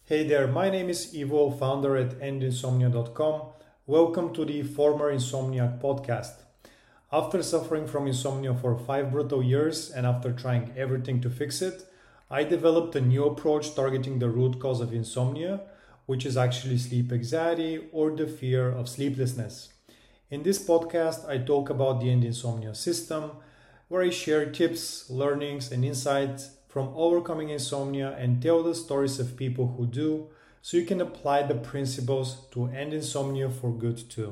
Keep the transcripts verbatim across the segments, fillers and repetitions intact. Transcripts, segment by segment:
Hey there, my name is Ivo, founder at end insomnia dot com. Welcome to the Former Insomniac podcast. After suffering from insomnia for five brutal years and after trying everything to fix it, I developed a new approach targeting the root cause of insomnia, which is actually sleep anxiety or the fear of sleeplessness. In this podcast, I talk about the end insomnia system, where I share tips, learnings, and insights from overcoming insomnia and tell the stories of people who do, so you can apply the principles to end insomnia for good too.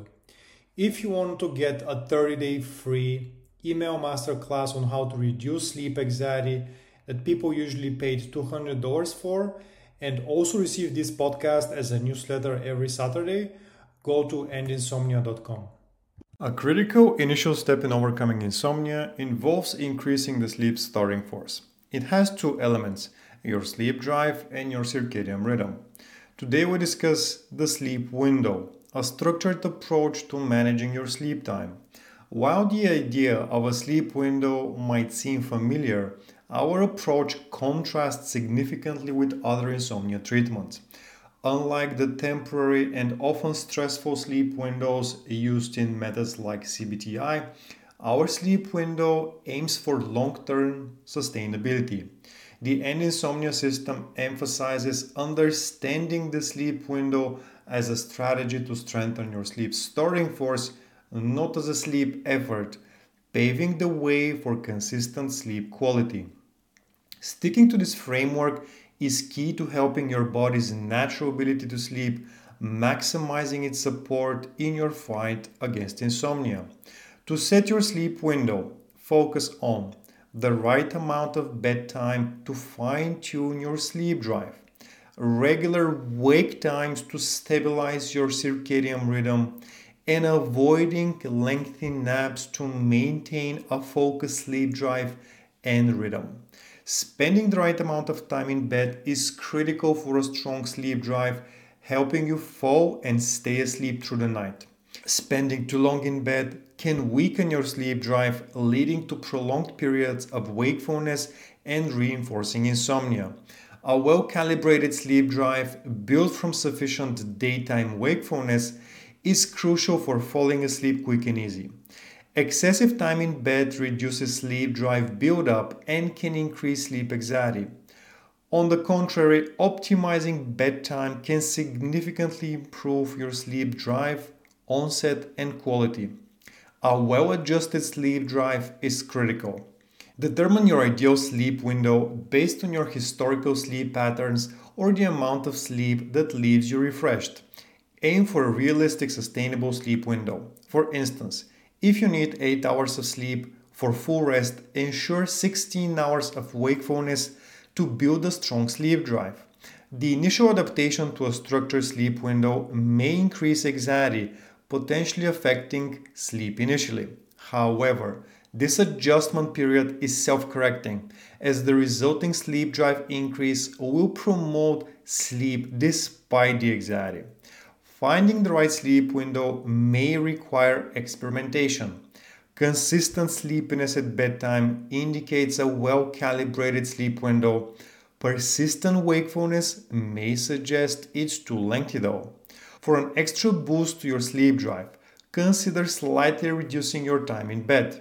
If you want to get a thirty-day free email masterclass on how to reduce sleep anxiety that people usually paid two hundred dollars for, and also receive this podcast as a newsletter every Saturday, go to end insomnia dot com. A critical initial step in overcoming insomnia involves increasing the sleep starting force. It has two elements, your sleep drive and your circadian rhythm. Today we discuss the sleep window, a structured approach to managing your sleep time. While the idea of a sleep window might seem familiar, our approach contrasts significantly with other insomnia treatments. Unlike the temporary and often stressful sleep windows used in methods like C B T I, our sleep window aims for long-term sustainability. The end insomnia system emphasizes understanding the sleep window as a strategy to strengthen your sleep starting force, not as a sleep effort, paving the way for consistent sleep quality. Sticking to this framework is key to helping your body's natural ability to sleep, maximizing its support in your fight against insomnia. To set your sleep window, focus on the right amount of bedtime to fine-tune your sleep drive, regular wake times to stabilize your circadian rhythm, and avoiding lengthy naps to maintain a focused sleep drive and rhythm. Spending the right amount of time in bed is critical for a strong sleep drive, helping you fall and stay asleep through the night. Spending too long in bed can weaken your sleep drive, leading to prolonged periods of wakefulness and reinforcing insomnia. A well-calibrated sleep drive built from sufficient daytime wakefulness is crucial for falling asleep quick and easy. Excessive time in bed reduces sleep drive buildup and can increase sleep anxiety. On the contrary, optimizing bedtime can significantly improve your sleep drive, onset, and quality. A well-adjusted sleep drive is critical. Determine your ideal sleep window based on your historical sleep patterns or the amount of sleep that leaves you refreshed. Aim for a realistic, sustainable sleep window. For instance, if you need eight hours of sleep for full rest, ensure sixteen hours of wakefulness to build a strong sleep drive. The initial adaptation to a structured sleep window may increase anxiety, potentially affecting sleep initially. However, this adjustment period is self-correcting, as the resulting sleep drive increase will promote sleep despite the anxiety. Finding the right sleep window may require experimentation. Consistent sleepiness at bedtime indicates a well-calibrated sleep window. Persistent wakefulness may suggest it's too lengthy though. For an extra boost to your sleep drive, consider slightly reducing your time in bed.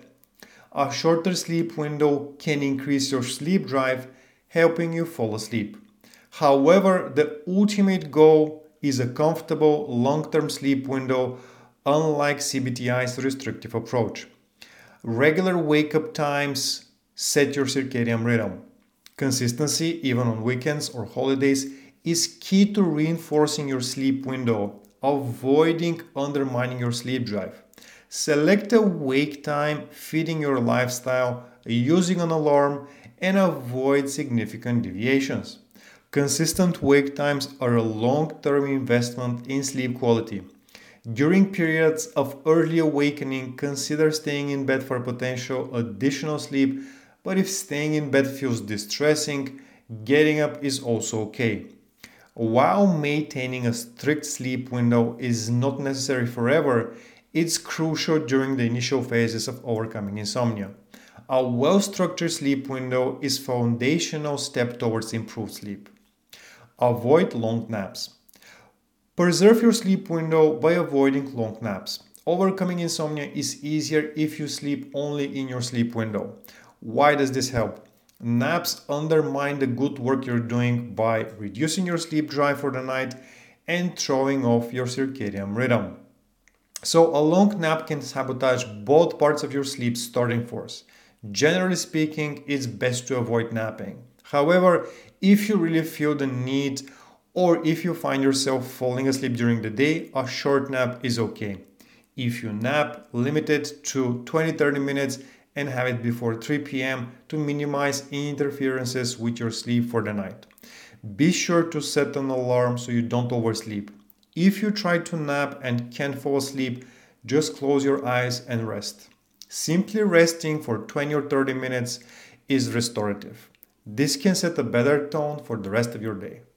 A shorter sleep window can increase your sleep drive, helping you fall asleep. However, the ultimate goal is a comfortable long-term sleep window, unlike C B T I's restrictive approach. Regular wake-up times set your circadian rhythm. Consistency, even on weekends or holidays, is key to reinforcing your sleep window, avoiding undermining your sleep drive. Select a wake time fitting your lifestyle, using an alarm, and avoid significant deviations. Consistent wake times are a long-term investment in sleep quality. During periods of early awakening, consider staying in bed for potential additional sleep, but if staying in bed feels distressing, getting up is also okay. While maintaining a strict sleep window is not necessary forever, it's crucial during the initial phases of overcoming insomnia. A well-structured sleep window is a foundational step towards improved sleep. Avoid long naps. Preserve your sleep window by avoiding long naps. Overcoming insomnia is easier if you sleep only in your sleep window. Why does this help? Naps undermine the good work you're doing by reducing your sleep drive for the night and throwing off your circadian rhythm. So a long nap can sabotage both parts of your sleep starting force. Generally speaking, it's best to avoid napping. However, if you really feel the need or if you find yourself falling asleep during the day, a short nap is okay. If you nap, limit it to twenty to thirty minutes and have it before three p.m. to minimize interferences with your sleep for the night. Be sure to set an alarm so you don't oversleep. If you try to nap and can't fall asleep, just close your eyes and rest. Simply resting for twenty or thirty minutes is restorative. This can set a better tone for the rest of your day.